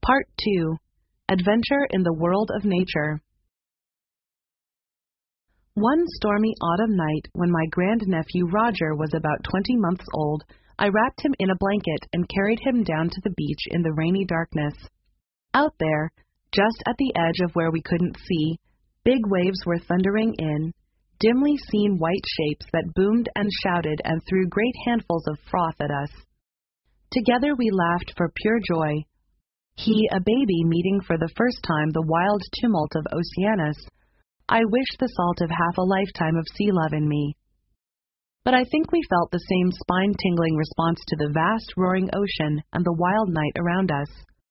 Part 2. Adventure in the World of Nature. One stormy autumn night, when my grandnephew Roger was about 20 months old, I wrapped him in a blanket and carried him down to the beach in the rainy darkness. Out there, just at the edge of where we couldn't see, big waves were thundering in, dimly seen white shapes that boomed and shouted and threw great handfuls of froth at us. Together we laughed for pure joy. He, a baby, meeting for the first time the wild tumult of Oceanus. I wished the salt of half a lifetime of sea love in me. But I think we felt the same spine-tingling response to the vast roaring ocean and the wild night around us.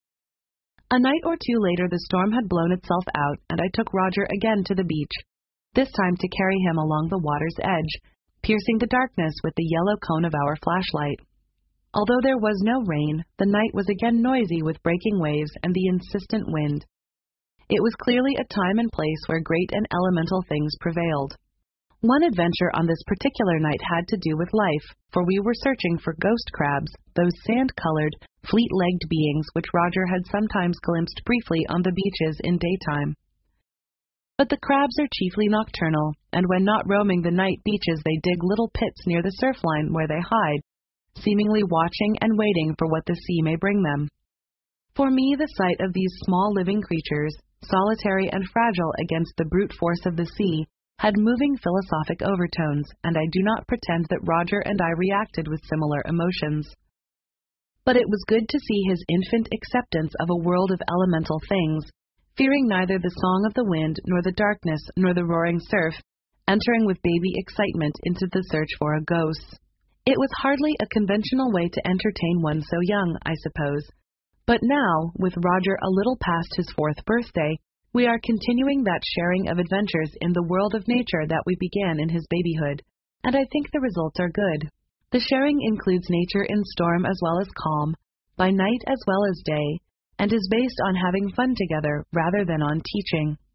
A night or two later the storm had blown itself out, and I took Roger again to the beach, this time to carry him along the water's edge, piercing the darkness with the yellow cone of our flashlight. Although there was no rain, the night was again noisy with breaking waves and the insistent wind. It was clearly a time and place where great and elemental things prevailed. One adventure on this particular night had to do with life, for we were searching for ghost crabs, those sand-colored, fleet-legged beings which Roger had sometimes glimpsed briefly on the beaches in daytime. But the crabs are chiefly nocturnal, and when not roaming the night beaches they dig little pits near the surf line where they hide, seemingly watching and waiting for what the sea may bring them. For me, the sight of these small living creatures, solitary and fragile against the brute force of the sea, had moving philosophic overtones, and I do not pretend that Roger and I reacted with similar emotions. But it was good to see his infant acceptance of a world of elemental things, fearing neither the song of the wind, nor the darkness, nor the roaring surf, entering with baby excitement into the search for a ghost. It was hardly a conventional way to entertain one so young, I suppose. But now, with Roger a little past his 4th birthday, we are continuing that sharing of adventures in the world of nature that we began in his babyhood, and I think the results are good. The sharing includes nature in storm as well as calm, by night as well as day, and is based on having fun together rather than on teaching.